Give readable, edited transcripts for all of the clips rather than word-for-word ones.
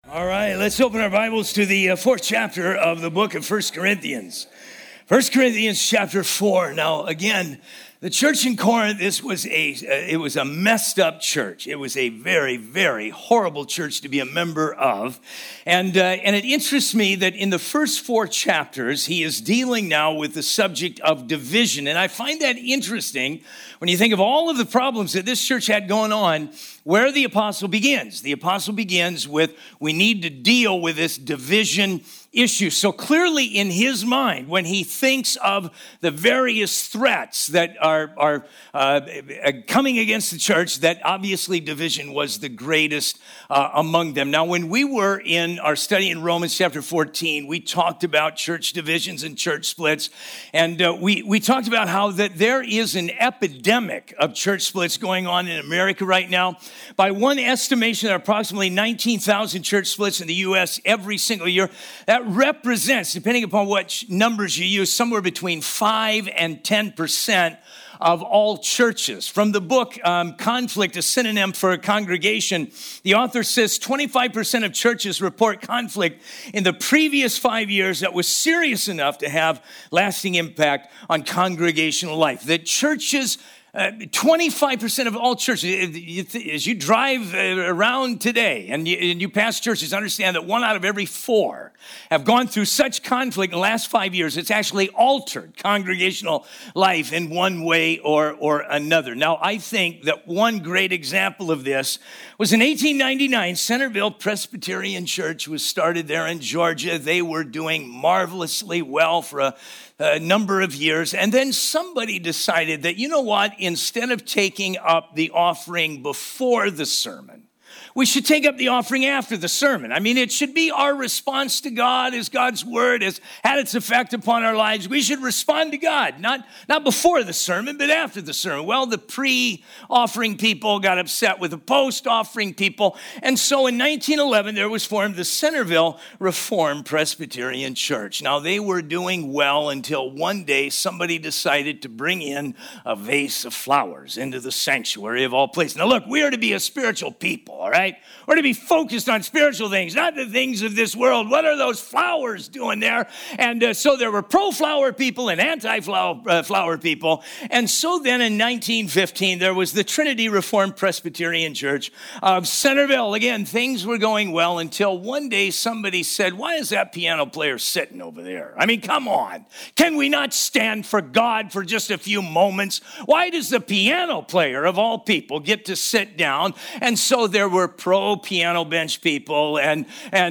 All right, let's open our Bibles to the fourth chapter of the book of 1 Corinthians. 1 Corinthians chapter 4. Now, again, the church in Corinth, it was a messed up church. It was a very, very horrible church to be a member of. And it interests me that in the first four chapters, he is dealing now with the subject of division. And I find that interesting when you think of all of the problems that this church had going on, where the apostle begins. The apostle begins with, we need to deal with this division issue. So clearly in his mind, when he thinks of the various threats that are coming against the church, that obviously division was the greatest among them. Now, when we were in our study in Romans chapter 14, we talked about church divisions and church splits. And we talked about how that there is an epidemic of church splits going on in America right now. By one estimation, there are approximately 19,000 church splits in the U.S. every single year. That represents, depending upon what numbers you use, somewhere between 5 and 10% of all churches. From the book, Conflict, a Synonym for a Congregation, the author says 25% of churches report conflict in the previous 5 years that was serious enough to have lasting impact on congregational life. That churches 25% of all churches, as you drive around today and you pass churches, understand that 1 out of every 4 have gone through such conflict in the last 5 years. It's actually altered congregational life in one way or another. Now, I think that one great example of this was in 1899, Centerville Presbyterian Church was started there in Georgia. They were doing marvelously well for a number of years. And then somebody decided that, you know what, instead of taking up the offering before the sermon, we should take up the offering after the sermon. I mean, it should be our response to God as God's word has had its effect upon our lives. We should respond to God, not before the sermon, but after the sermon. Well, the pre-offering people got upset with the post-offering people. And so in 1911, there was formed the Centerville Reformed Presbyterian Church. Now, they were doing well until one day somebody decided to bring in a vase of flowers into the sanctuary of all places. Now, look, we are to be a spiritual people, all right? We're to be focused on spiritual things, not the things of this world. What are those flowers doing there? And so there were pro-flower people and anti-flower people. And so then in 1915, there was the Trinity Reformed Presbyterian Church of Centerville. Again, things were going well until one day somebody said, why is that piano player sitting over there? I mean, come on. Can we not stand for God for just a few moments? Why does the piano player, of all people, get to sit down? And so there were pro-piano bench people and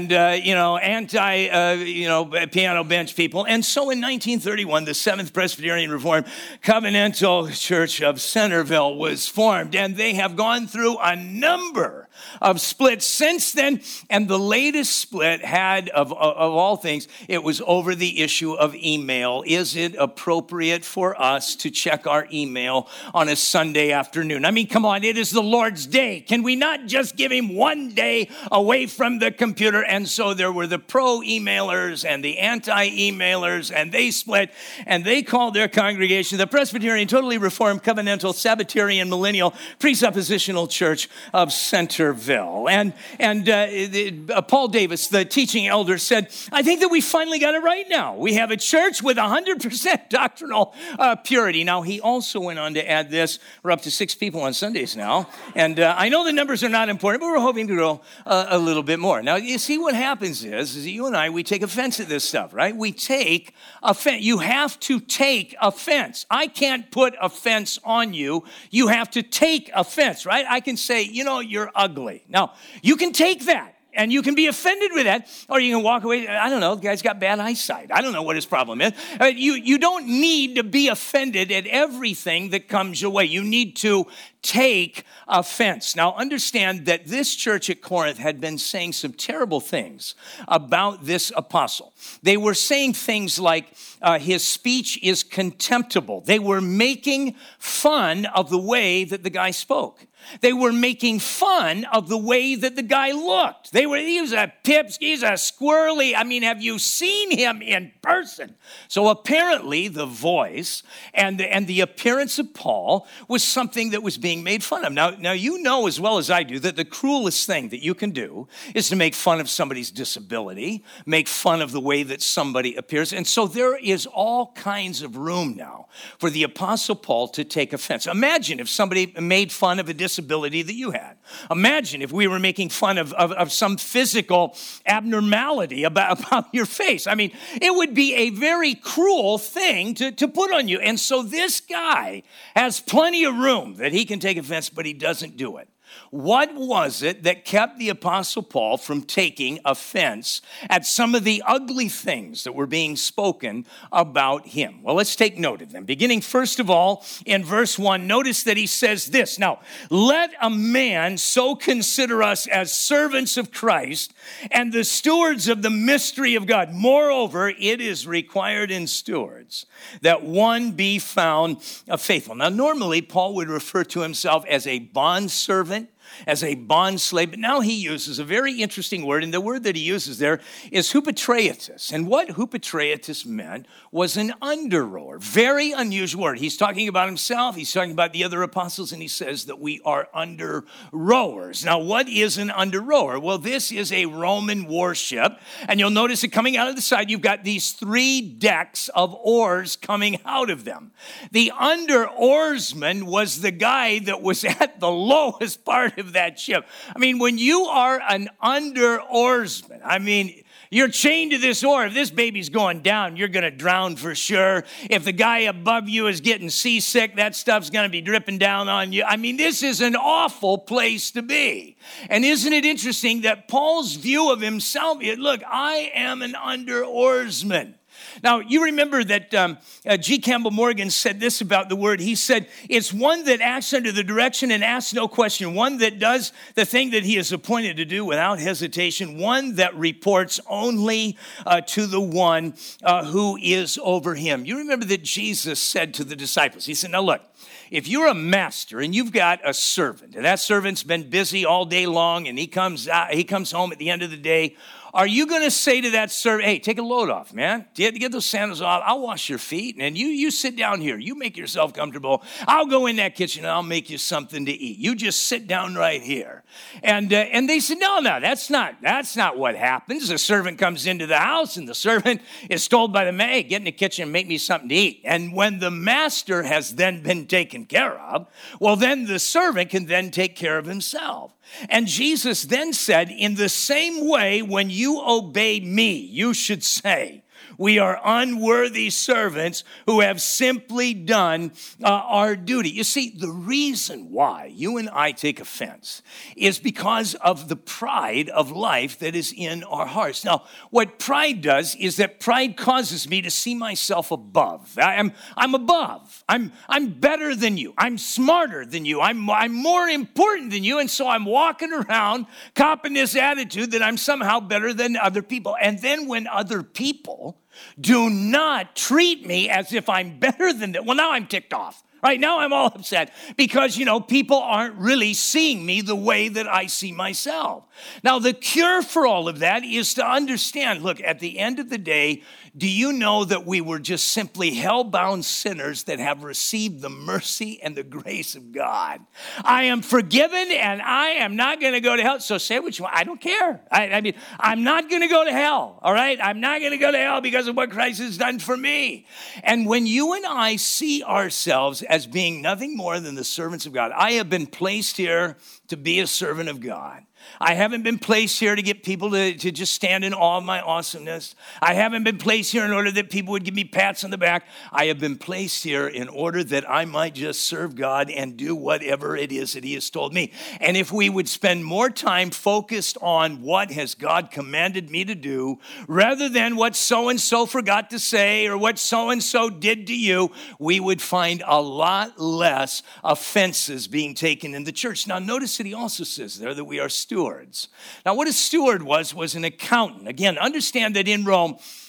anti-piano bench people. And so in 1931, the Seventh Presbyterian Reformed Covenantal Church of Centerville was formed. And they have gone through a number of splits since then. And the latest split had, of all things, it was over the issue of email. Is it appropriate for us to check our email on a Sunday afternoon? I mean, come on, it is the Lord's day. Can we not just give him one day away from the computer? And so there were the pro-emailers and the anti-emailers, and they split, and they called their congregation the Presbyterian Totally Reformed Covenantal Sabbatarian Millennial Presuppositional Church of Centerville. And Paul Davis, the teaching elder, said, I think that we finally got it right now. We have a church with 100% doctrinal purity. Now, he also went on to add this. We're up to 6 people on Sundays now. And I know the numbers are not important, but we're hoping to grow a little bit more. Now, you see what happens is that you and I, we take offense at this stuff, right? We take offense. You have to take offense. I can't put offense on you. You have to take offense, right? I can say, you're ugly. Now, you can take that. And you can be offended with that, or you can walk away. I don't know, the guy's got bad eyesight. I don't know what his problem is. You don't need to be offended at everything that comes your way. You need to take offense. Now, understand that this church at Corinth had been saying some terrible things about this apostle. They were saying things like, his speech is contemptible. They were making fun of the way that the guy spoke. They were making fun of the way that the guy looked. He was a pipsqueak, he's a squirrely. I mean, have you seen him in person? So apparently the voice and the appearance of Paul was something that was being made fun of. Now you know as well as I do that the cruelest thing that you can do is to make fun of somebody's disability, make fun of the way that somebody appears. And so there is all kinds of room now for the Apostle Paul to take offense. Imagine if somebody made fun of a disability that you had. Imagine if we were making fun of some physical abnormality about your face. I mean, it would be a very cruel thing to put on you. And so this guy has plenty of room that he can take offense, but he doesn't do it. What was it that kept the Apostle Paul from taking offense at some of the ugly things that were being spoken about him? Well, let's take note of them. Beginning first of all in verse 1, notice that he says this, "Now, let a man so consider us as servants of Christ and the stewards of the mystery of God. Moreover, it is required in stewards that one be found faithful." Now, normally Paul would refer to himself as a bondservant, as a bond slave, but now he uses a very interesting word, and the word that he uses there is hupatriatus. And what hupatriatus meant was an under-rower. Very unusual word. He's talking about himself, he's talking about the other apostles, and he says that we are under-rowers. Now, what is an under-rower? Well, this is a Roman warship, and you'll notice that coming out of the side, you've got these 3 decks of oars coming out of them. The under-oarsman was the guy that was at the lowest part of that ship. I mean, when you are an under-oarsman, I mean, you're chained to this oar. If this baby's going down, you're going to drown for sure. If the guy above you is getting seasick, that stuff's going to be dripping down on you. I mean, this is an awful place to be. And isn't it interesting that Paul's view of himself is, look, I am an under-oarsman. Now, you remember that G. Campbell Morgan said this about the word. He said, it's one that acts under the direction and asks no question, one that does the thing that he is appointed to do without hesitation, one that reports only to the one who is over him. You remember that Jesus said to the disciples, he said, now look, if you're a master and you've got a servant, and that servant's been busy all day long, and he comes home at the end of the day, are you going to say to that servant, hey, take a load off, man. Get those sandals off. I'll wash your feet. And you sit down here. You make yourself comfortable. I'll go in that kitchen and I'll make you something to eat. You just sit down right here. And they said, no, that's not what happens. The servant comes into the house and the servant is told by the maid, hey, get in the kitchen and make me something to eat. And when the master has then been taken care of, well, then the servant can then take care of himself. And Jesus then said, in the same way, when you obey me, you should say, we are unworthy servants who have simply done our duty. You see, the reason why you and I take offense is because of the pride of life that is in our hearts. Now, what pride does is that pride causes me to see myself above. I'm above. I'm better than you. I'm smarter than you. I'm more important than you. And so I'm walking around copping this attitude that I'm somehow better than other people. And then when other people do not treat me as if I'm better than them, well, now I'm ticked off. Right now I'm all upset because, people aren't really seeing me the way that I see myself. Now, the cure for all of that is to understand, look, at the end of the day, do you know that we were just simply hell-bound sinners that have received the mercy and the grace of God? I am forgiven and I am not going to go to hell. So say what you want. I don't care. I mean, I'm not going to go to hell, all right? I'm not going to go to hell because of what Christ has done for me. And when you and I see ourselves as being nothing more than the servants of God, I have been placed here to be a servant of God. I haven't been placed here to get people to just stand in awe of my awesomeness. I haven't been placed here in order that people would give me pats on the back. I have been placed here in order that I might just serve God and do whatever it is that he has told me. And if we would spend more time focused on what has God commanded me to do, rather than what so-and-so forgot to say or what so-and-so did to you, we would find a lot less offenses being taken in the church. Now, notice that he also says there that we are stewards. Now, what a steward was an accountant. Again, understand that in Rome,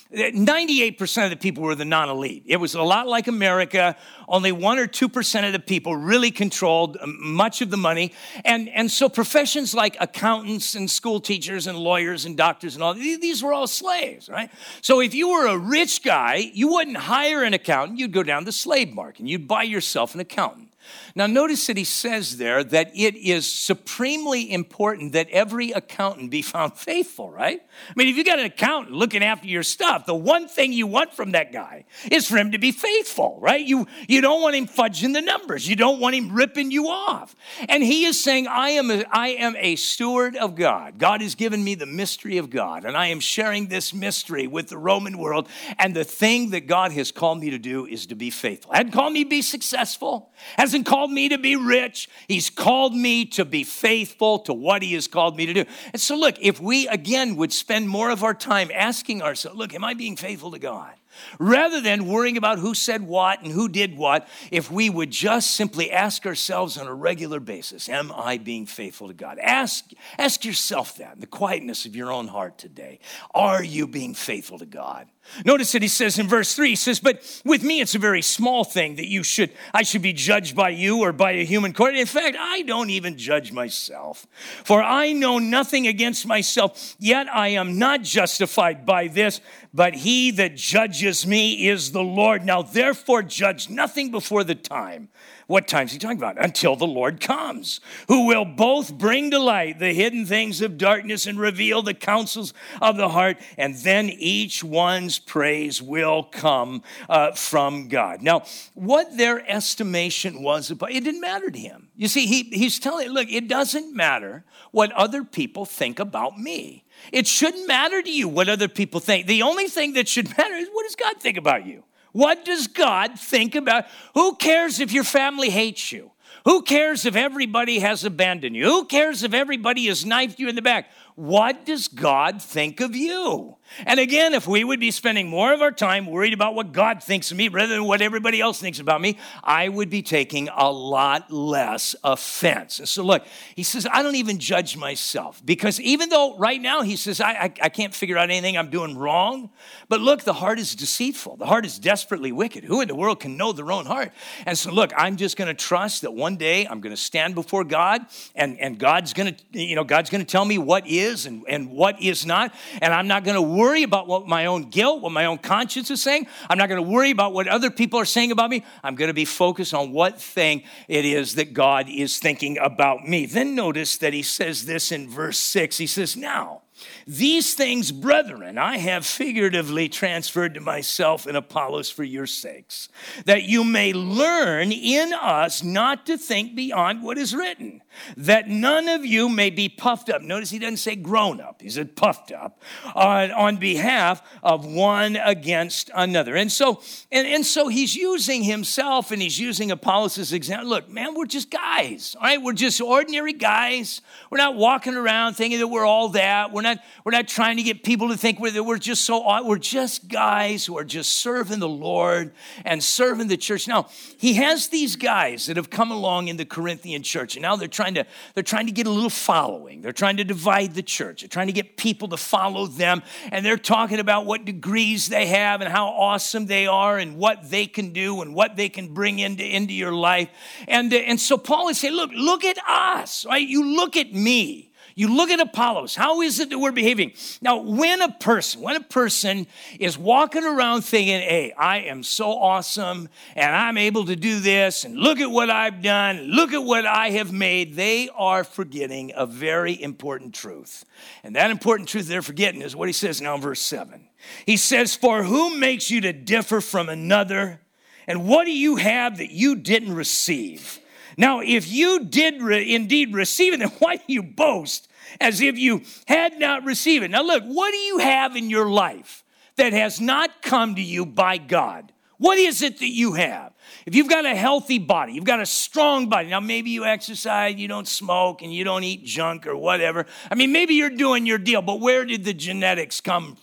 98% of the people were the non-elite. It was a lot like America. Only 1 or 2% of the people really controlled much of the money. And so professions like accountants and school teachers and lawyers and doctors and all, these were all slaves, right? So if you were a rich guy, you wouldn't hire an accountant. You'd go down the slave market and you'd buy yourself an accountant. Now, notice that he says there that it is supremely important that every accountant be found faithful, right? I mean, if you got an accountant looking after your stuff, the one thing you want from that guy is for him to be faithful, right? You don't want him fudging the numbers. You don't want him ripping you off. And he is saying, I am a steward of God. God has given me the mystery of God, and I am sharing this mystery with the Roman world. And the thing that God has called me to do is to be faithful. Hasn't called me to be successful. Hasn't called me to be rich. He's called me to be faithful to what he has called me to do. And so look, if we again would spend more of our time asking ourselves, look, am I being faithful to God? Rather than worrying about who said what and who did what, if we would just simply ask ourselves on a regular basis, am I being faithful to God? Ask yourself that in the quietness of your own heart today. Are you being faithful to God? Notice that he says in verse 3, he says, but with me it's a very small thing that I should be judged by you or by a human court. In fact, I don't even judge myself. For I know nothing against myself, yet I am not justified by this, but he that judges me is the Lord. Now therefore judge nothing before the time. What time is he talking about? Until the Lord comes, who will both bring to light the hidden things of darkness and reveal the counsels of the heart, and then each one's praise will come from God. Now, what their estimation was about, it didn't matter to him. You see, he's telling, look, it doesn't matter what other people think about me. It shouldn't matter to you what other people think. The only thing that should matter is what does God think about you? What does God think about? Who cares if your family hates you? Who cares if everybody has abandoned you? Who cares if everybody has knifed you in the back? What does God think of you? And again, if we would be spending more of our time worried about what God thinks of me rather than what everybody else thinks about me, I would be taking a lot less offense. And so look, he says, I don't even judge myself, because even though right now he says, I can't figure out anything I'm doing wrong, but look, the heart is deceitful. The heart is desperately wicked. Who in the world can know their own heart? And so look, I'm just going to trust that one day I'm going to stand before God, and God's going to tell me what is and what is not, and I'm not going to worry about what my own guilt, what my own conscience is saying. I'm not going to worry about what other people are saying about me. I'm going to be focused on what thing it is that God is thinking about me. Then notice that he says this in verse 6. He says, now, these things, brethren, I have figuratively transferred to myself and Apollos for your sakes, that you may learn in us not to think beyond what is written, that none of you may be puffed up. Notice he doesn't say grown up. He said puffed up on behalf of one against another. And so he's using himself and he's using Apollos as example. Look, man, we're just guys, all right? We're just ordinary guys. We're not walking around thinking that we're all that. We're not trying to get people to think we're just so odd. We're just guys who are just serving the Lord and serving the church. Now, he has these guys that have come along in the Corinthian church, and now they're trying to get a little following. They're trying to divide the church. They're trying to get people to follow them, and they're talking about what degrees they have and how awesome they are and what they can do and what they can bring into your life. And so Paul is saying, look at us, right? You look at me. You look at Apollos. How is it that we're behaving? Now, when a person is walking around thinking, hey, I am so awesome and I'm able to do this and look at what I've done, look at what I have made, they are forgetting a very important truth. And that important truth they're forgetting is what he says now in verse 7. He says, for who makes you to differ from another? And what do you have that you didn't receive? Now, if you did indeed receive it, then why do you boast as if you had not received it? Now, look, what do you have in your life that has not come to you by God? What is it that you have? If you've got a healthy body, you've got a strong body. Now, maybe you exercise, you don't smoke, and you don't eat junk or whatever. I mean, maybe you're doing your deal, but where did the genetics come from?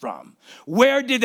Where did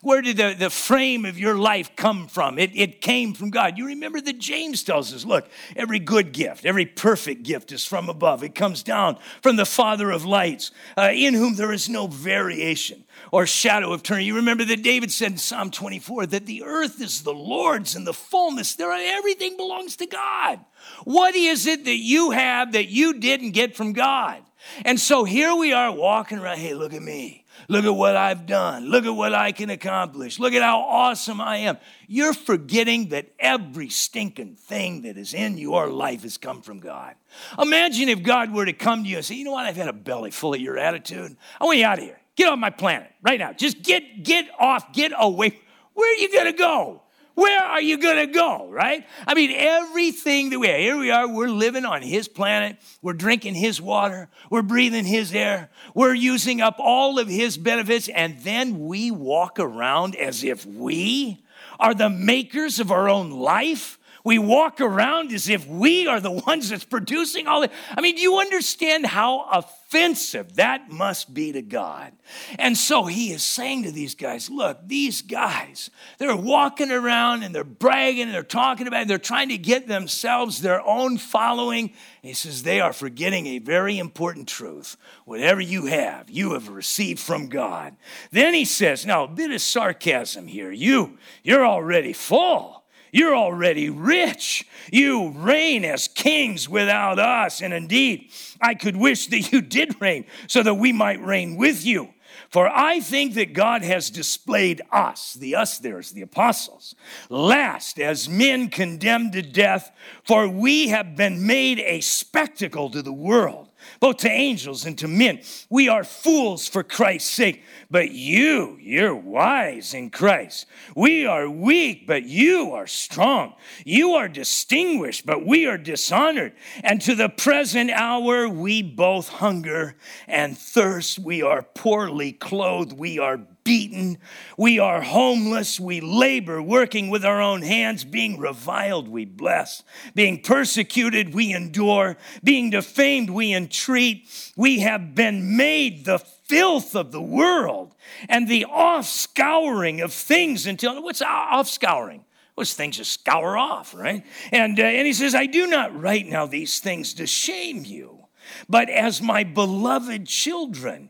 the frame of your life come from? It came from God. You remember that James tells us, look, every good gift, every perfect gift is from above. It comes down from the Father of lights, in whom there is no variation or shadow of turning. You remember that David said in Psalm 24 that the earth is the Lord's and the fullness thereof. Everything belongs to God. What is it that you have that you didn't get from God? And so here we are walking around. Hey, look at me. Look at what I've done. Look at what I can accomplish. Look at how awesome I am. You're forgetting that every stinking thing that is in your life has come from God. Imagine if God were to come to you and say, you know what? I've had a belly full of your attitude. I want you out of here. Get off my planet right now. Just get off, get away. Where are you going to go? Where are you going to go, right? I mean, everything that we have, here we are, we're living on his planet. We're drinking his water. We're breathing his air. We're using up all of his benefits. And then we walk around as if we are the makers of our own life. We walk around as if we are the ones that's producing all that. I mean, do you understand how offensive that must be to God? And so he is saying to these guys, look, these guys, they're walking around and they're bragging and they're talking about it. They're trying to get themselves their own following. And he says they are forgetting a very important truth. Whatever you have received from God. Then he says, now a bit of sarcasm here. You're already full. You're already rich. You reign as kings without us. And indeed, I could wish that you did reign so that we might reign with you. For I think that God has displayed us, the us there is the apostles, last as men condemned to death, for we have been made a spectacle to the world, both to angels and to men. We are fools for Christ's sake, but you're wise in Christ. We are weak, but you are strong. You are distinguished, but we are dishonored. And to the present hour, we both hunger and thirst. We are poorly clothed. We are beaten. We are homeless. We labor, working with our own hands. Being reviled, we bless. Being persecuted, we endure. Being defamed, we entreat. We have been made the filth of the world and the off-scouring of things until, what's off-scouring? Those things just scour off, right? And he says, I do not write now these things to shame you, but as my beloved children,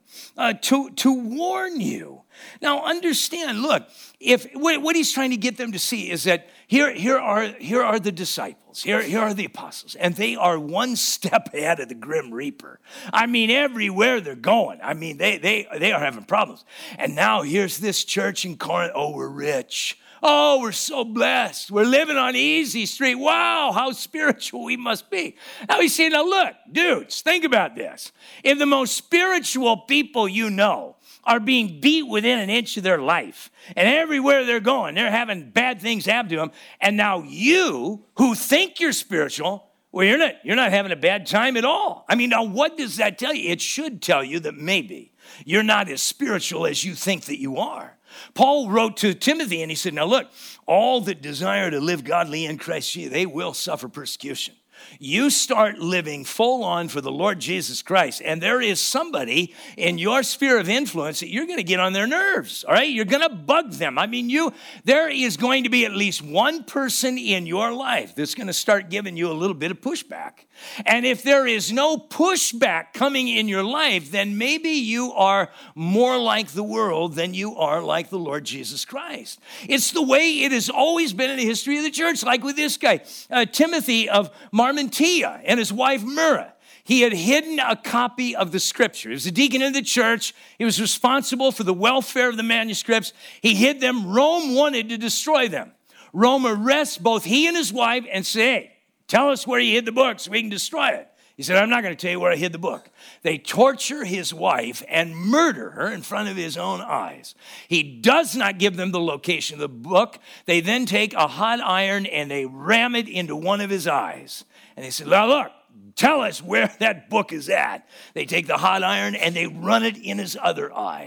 to warn you. Now understand, look, if what he's trying to get them to see is that here are the disciples, here are the apostles, and they are one step ahead of the grim reaper. I mean, everywhere they're going, I mean, they are having problems. And now here's this church in Corinth. Oh, we're rich. Oh, we're so blessed. We're living on easy street. Wow, how spiritual we must be. Now he's saying, now look, dudes, think about this. If the most spiritual people you know are being beat within an inch of their life, and everywhere they're going, they're having bad things happen to them, and now you, who think you're spiritual, well, you're not having a bad time at all. I mean, now what does that tell you? It should tell you that maybe you're not as spiritual as you think that you are. Paul wrote to Timothy and he said, now look, all that desire to live godly in Christ Jesus, they will suffer persecution. You start living full on for the Lord Jesus Christ, and there is somebody in your sphere of influence that you're going to get on their nerves, all right? You're going to bug them. I mean, there is going to be at least one person in your life that's going to start giving you a little bit of pushback. And if there is no pushback coming in your life, then maybe you are more like the world than you are like the Lord Jesus Christ. It's the way it has always been in the history of the church, like with this guy, Timothy of Marmentia and his wife Myra. He had hidden a copy of the scripture. He was a deacon in the church. He was responsible for the welfare of the manuscripts. He hid them. Rome wanted to destroy them. Rome arrests both he and his wife and say, hey, tell us where you hid the book so we can destroy it. He said, I'm not going to tell you where I hid the book. They torture his wife and murder her in front of his own eyes. He does not give them the location of the book. They then take a hot iron and they ram it into one of his eyes. And they said, now look, tell us where that book is at. They take the hot iron and they run it in his other eye.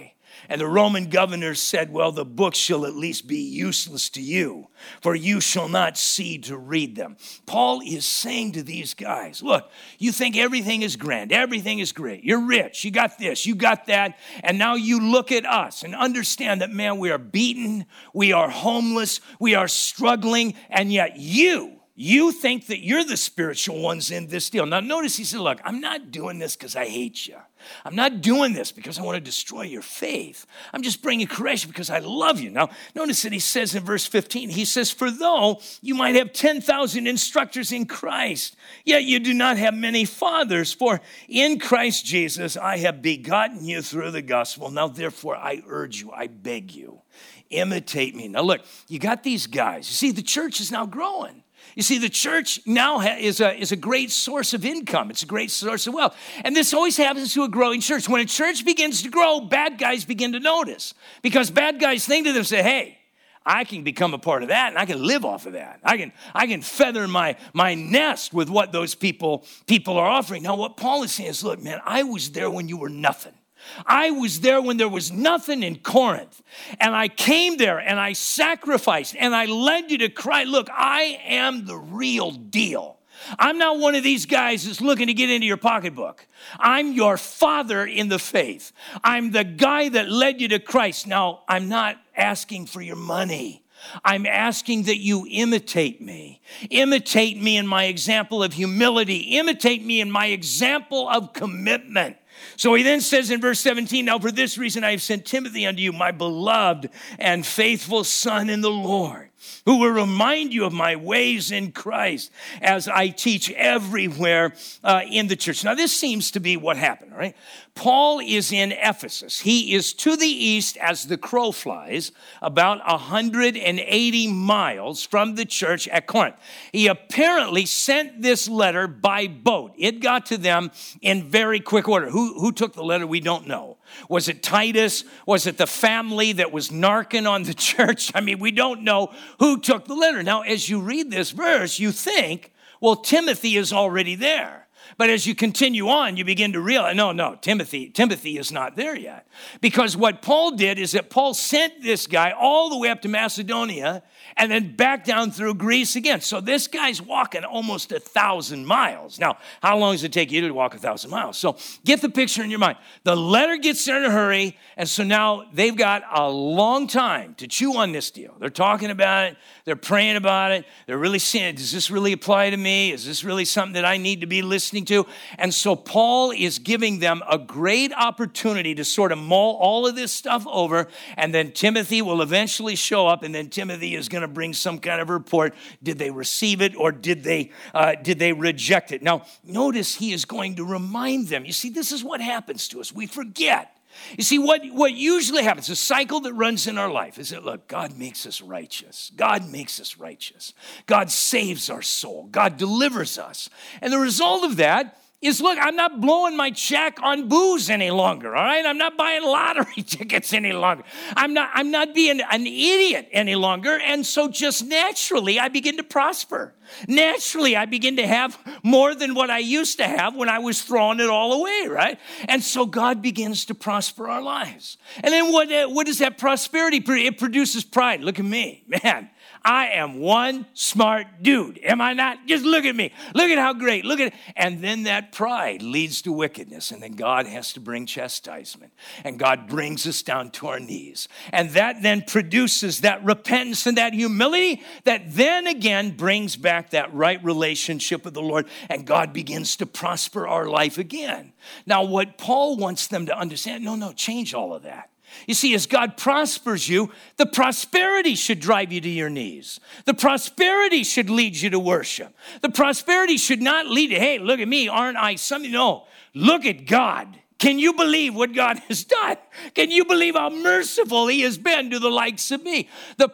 And the Roman governor said, well, the book shall at least be useless to you, for you shall not see to read them. Paul is saying to these guys, look, you think everything is grand, everything is great. You're rich, you got this, you got that, and now you look at us and understand that, man, we are beaten, we are homeless, we are struggling, and yet you think that you're the spiritual ones in this deal. Now notice he said, look, I'm not doing this because I hate you. I'm not doing this because I want to destroy your faith. I'm just bringing correction because I love you. Now notice that he says in verse 15, he says, for though you might have 10,000 instructors in Christ, yet you do not have many fathers, for in Christ Jesus I have begotten you through the gospel. Now therefore I urge you, I beg you, imitate me. Now look, you got these guys. You see, the church is now growing. You see, the church now is a great source of income. It's a great source of wealth. And this always happens to a growing church. When a church begins to grow, bad guys begin to notice. Because bad guys think to themselves, hey, I can become a part of that and I can live off of that. I can feather my nest with what those people are offering. Now, what Paul is saying is, look, man, I was there when you were nothing. I was there when there was nothing in Corinth, and I came there and I sacrificed and I led you to Christ. Look, I am the real deal. I'm not one of these guys that's looking to get into your pocketbook. I'm your father in the faith. I'm the guy that led you to Christ. Now, I'm not asking for your money. I'm asking that you imitate me. Imitate me in my example of humility. Imitate me in my example of commitment. So he then says in verse 17, now for this reason I have sent Timothy unto you, my beloved and faithful son in the Lord, who will remind you of my ways in Christ as I teach everywhere in the church. Now this seems to be what happened, right? Paul is in Ephesus. He is to the east as the crow flies, about 180 miles from the church at Corinth. He apparently sent this letter by boat. It got to them in very quick order. Who took the letter? We don't know. Was it Titus? Was it the family that was narking on the church? I mean, we don't know who took the letter. Now, as you read this verse, you think, well, Timothy is already there. But as you continue on, you begin to realize, no, Timothy is not there yet. Because what Paul did is that Paul sent this guy all the way up to Macedonia and then back down through Greece again. So this guy's walking almost 1,000 miles. Now, how long does it take you to walk 1,000 miles? So get the picture in your mind. The letter gets there in a hurry, and so now they've got a long time to chew on this deal. They're talking about it. They're praying about it. They're really saying, does this really apply to me? Is this really something that I need to be listening to? And so Paul is giving them a great opportunity to sort of mull all of this stuff over, and then Timothy will eventually show up, and then Timothy is going to bring some kind of report. Did they receive it or did they reject it? Now, notice he is going to remind them. You see, this is what happens to us. We forget. You see, what usually happens, a cycle that runs in our life is that, look, God makes us righteous. God makes us righteous. God saves our soul. God delivers us. And the result of that is, look, I'm not blowing my check on booze any longer, all right? I'm not buying lottery tickets any longer. I'm not being an idiot any longer. And so just naturally, I begin to prosper. Naturally, I begin to have more than what I used to have when I was throwing it all away, right? And so God begins to prosper our lives. And then what does that prosperity? It produces pride. Look at me, man. I am one smart dude. Am I not? Just look at me. Look at how great. Look at it. And then that pride leads to wickedness. And then God has to bring chastisement. And God brings us down to our knees. And that then produces that repentance and that humility that then again brings back that right relationship with the Lord. And God begins to prosper our life again. Now, what Paul wants them to understand, no, change all of that. You see, as God prospers you, the prosperity should drive you to your knees. The prosperity should lead you to worship. The prosperity should not lead to, hey, look at me, aren't I something? No, look at God. Can you believe what God has done? Can you believe how merciful he has been to the likes of me? The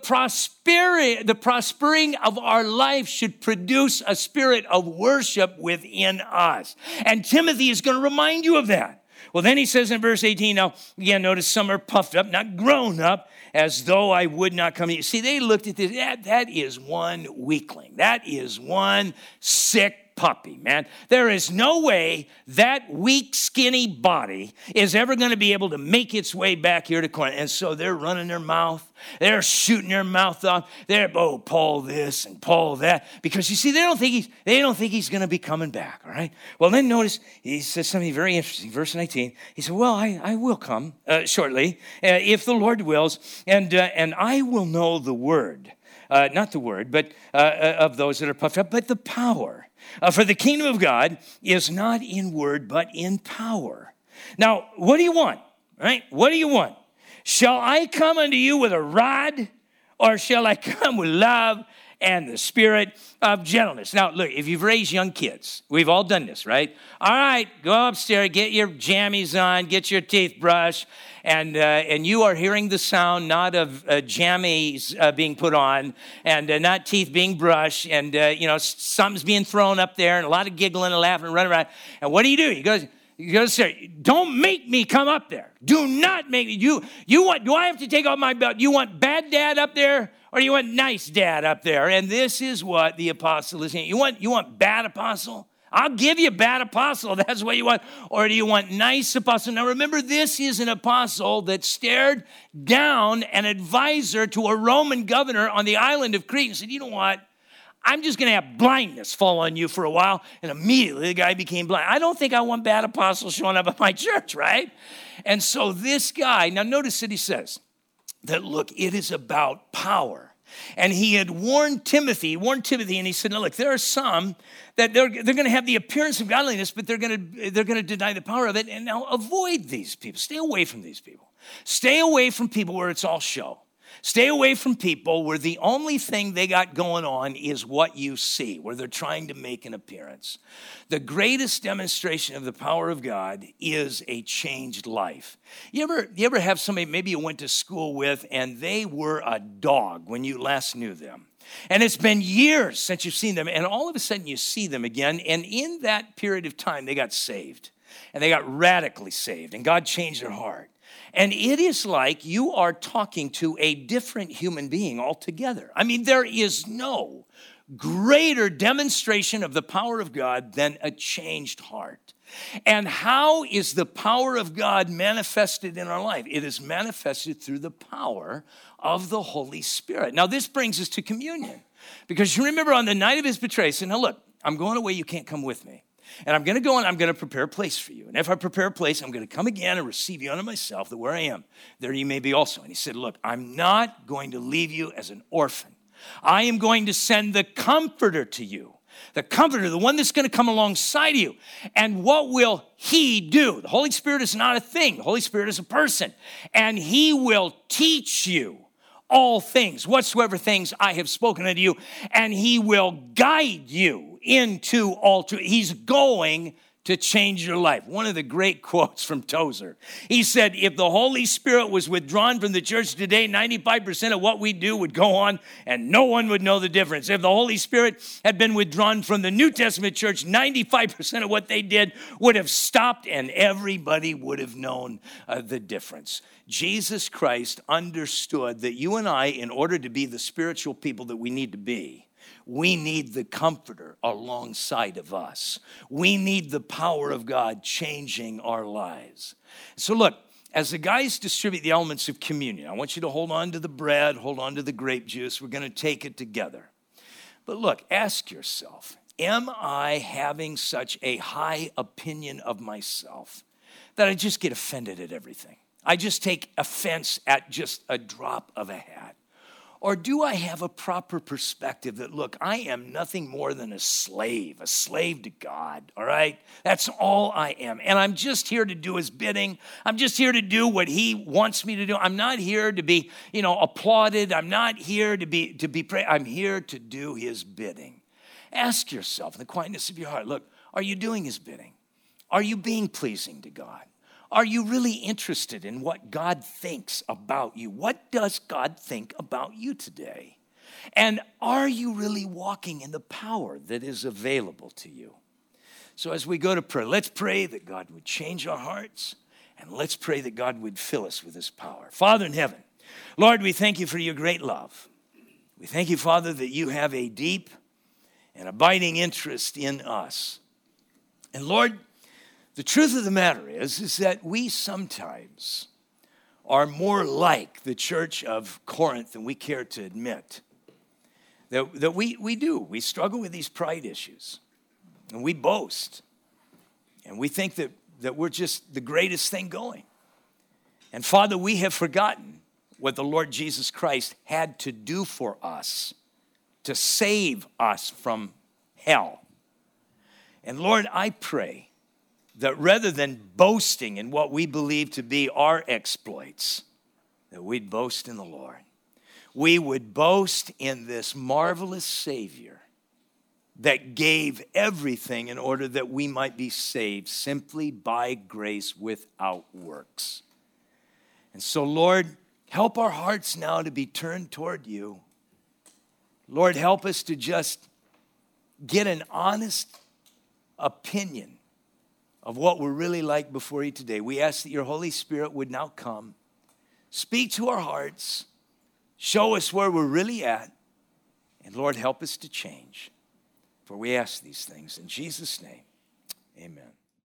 prospering of our life should produce a spirit of worship within us. And Timothy is going to remind you of that. Well, then he says in verse 18, now, again, notice some are puffed up, not grown up, as though I would not come to you. See, they looked at this, that is one weakling. That is one sick puppy, man. There is no way that weak, skinny body is ever going to be able to make its way back here to Corinth. And so they're running their mouth. They're shooting their mouth off. They're, Paul this and Paul that. Because you see, they don't think he's going to be coming back, all right? Well, then notice he says something very interesting. Verse 19, he said, well, I will come shortly, if the Lord wills, and I will know the word. Not the word, but of those that are puffed up, but the power. For the kingdom of God is not in word, but in power. Now, what do you want, right? What do you want? Shall I come unto you with a rod, or shall I come with love and the spirit of gentleness? Now, look, if you've raised young kids, we've all done this, right? All right, go upstairs, get your jammies on, get your teeth brushed, and you are hearing the sound not of jammies being put on, and not teeth being brushed, and something's being thrown up there, and a lot of giggling and laughing and running around. And what do? You go, sir, don't make me come up there. Do not make me. Do I have to take off my belt? You want bad dad up there, or you want nice dad up there? And this is what the apostle is saying. You want bad apostle? I'll give you bad apostle. That's what you want. Or do you want nice apostle? Now remember, this is an apostle that stared down an advisor to a Roman governor on the island of Crete and said, you know what? I'm just going to have blindness fall on you for a while. And immediately the guy became blind. I don't think I want bad apostles showing up at my church, right? And so this guy, now notice that he says that, look, it is about power. And he had warned Timothy, and he said, no, look, there are some that they're going to have the appearance of godliness, but they're going to deny the power of it. And now avoid these people. Stay away from these people. Stay away from people where it's all show. Stay away from people where the only thing they got going on is what you see, where they're trying to make an appearance. The greatest demonstration of the power of God is a changed life. You ever have somebody maybe you went to school with and they were a dog when you last knew them? And it's been years since you've seen them, and all of a sudden you see them again, and in that period of time they got saved, and they got radically saved, and God changed their heart. And it is like you are talking to a different human being altogether. I mean, there is no greater demonstration of the power of God than a changed heart. And how is the power of God manifested in our life? It is manifested through the power of the Holy Spirit. Now, this brings us to communion. Because you remember on the night of his betrayal, he said, now look, I'm going away, you can't come with me. And I'm going to go and I'm going to prepare a place for you. And if I prepare a place, I'm going to come again and receive you unto myself, that where I am, there you may be also. And he said, look, I'm not going to leave you as an orphan. I am going to send the Comforter to you. The Comforter, the one that's going to come alongside of you. And what will he do? The Holy Spirit is not a thing. The Holy Spirit is a person. And he will teach you all things, whatsoever things I have spoken unto you. And he will guide you into all truth. He's going to change your life. One of the great quotes from Tozer. He said, if the Holy Spirit was withdrawn from the church today, 95% of what we do would go on and no one would know the difference. If the Holy Spirit had been withdrawn from the New Testament church, 95% of what they did would have stopped and everybody would have known the difference. Jesus Christ understood that you and I, in order to be the spiritual people that we need to be, we need the Comforter alongside of us. We need the power of God changing our lives. So look, as the guys distribute the elements of communion, I want you to hold on to the bread, hold on to the grape juice. We're going to take it together. But look, ask yourself, am I having such a high opinion of myself that I just get offended at everything? I just take offense at just a drop of a hat. Or do I have a proper perspective that, look, I am nothing more than a slave to God, all right? That's all I am. And I'm just here to do his bidding. I'm just here to do what he wants me to do. I'm not here to be, applauded. I'm not here to be praised. I'm here to do his bidding. Ask yourself in the quietness of your heart, look, are you doing his bidding? Are you being pleasing to God? Are you really interested in what God thinks about you? What does God think about you today? And are you really walking in the power that is available to you? So as we go to prayer, let's pray that God would change our hearts, and let's pray that God would fill us with his power. Father in heaven, Lord, we thank you for your great love. We thank you, Father, that you have a deep and abiding interest in us. And Lord, the truth of the matter is that we sometimes are more like the church of Corinth than we care to admit. That we do. We struggle with these pride issues. And we boast. And we think that we're just the greatest thing going. And Father, we have forgotten what the Lord Jesus Christ had to do for us to save us from hell. And Lord, I pray that rather than boasting in what we believe to be our exploits, that we'd boast in the Lord. We would boast in this marvelous Savior that gave everything in order that we might be saved simply by grace without works. And so, Lord, help our hearts now to be turned toward you. Lord, help us to just get an honest opinion of what we're really like before you today. We ask that your Holy Spirit would now come, speak to our hearts, show us where we're really at, and Lord, help us to change. For we ask these things in Jesus' name, amen.